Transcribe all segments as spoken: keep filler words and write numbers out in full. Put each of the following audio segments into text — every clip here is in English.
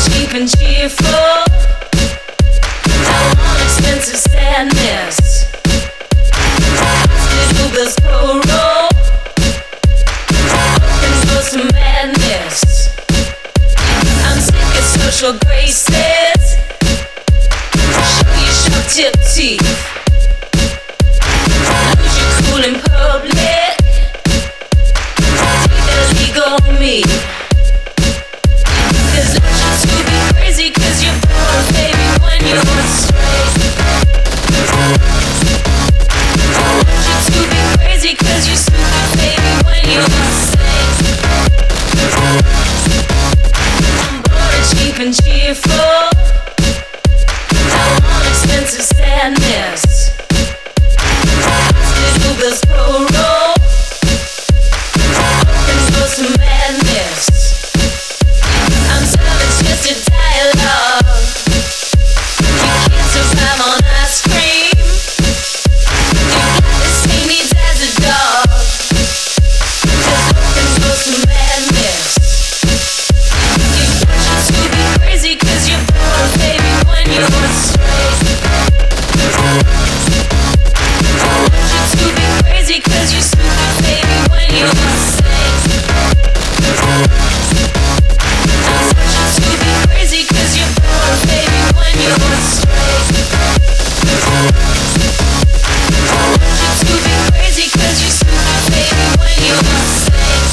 cheap and cheerful. I want expensive sadness. Hospital bills co-roll. Open doors to madness. I'm sick of social graces. Show your sharp tip teeth. Lose your cool in public. Take that ego on me. Cause I want you to be crazy, cause you're born, baby, when you're straight. I want you to be crazy, cause you're stupid, baby, when you're safe. I'm bored and cheap and cheerful. I want expensive sadness. Hospital bills co-roll. Open doors to madness. I'm serving twisted dialogue. You can't survive on ice cream. You got the same needs as a dog. Just open doors to madness. You want you to be crazy, cause you're born, baby, when you're straight. I want you to be crazy, cause you're stupid, baby, when you're safe. I want you to be crazy, cause you're born, baby, when you're straight. I want you to be crazy, cause you're stupid, baby, when you're safe.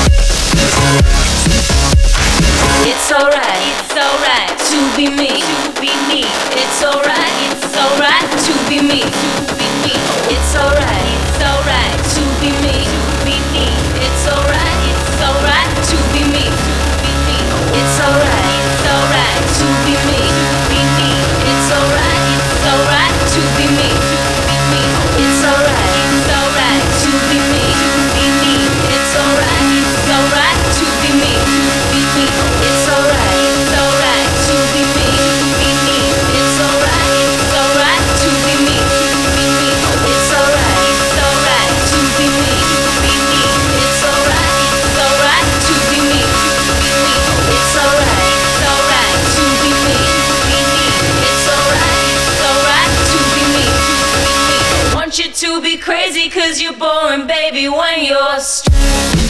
It's alright, it's alright to be me, to be me. It's alright, it's alright to be me, to be me. It's alright, it's alright to be me, to be me. It's alright, it's alright to be me, to be me. It's alright, it's alright to be me, to be me. It's alright, it's alright to be me, to be me. It's alright, it's alright to be me, to be me. It's alright, it's alright to be me, to be me. It's alright, it's alright to be me, to be me. It's alright, it's alright to be me, to be me. It's alright, it's alright to be me, to be me. It's alright, it's alright to be me, to be me. It's alright, it's alright to be me, to be me. It's alright, it's alright to be me, to be me. Want you to be crazy, cause you're boring, baby, when you're straight.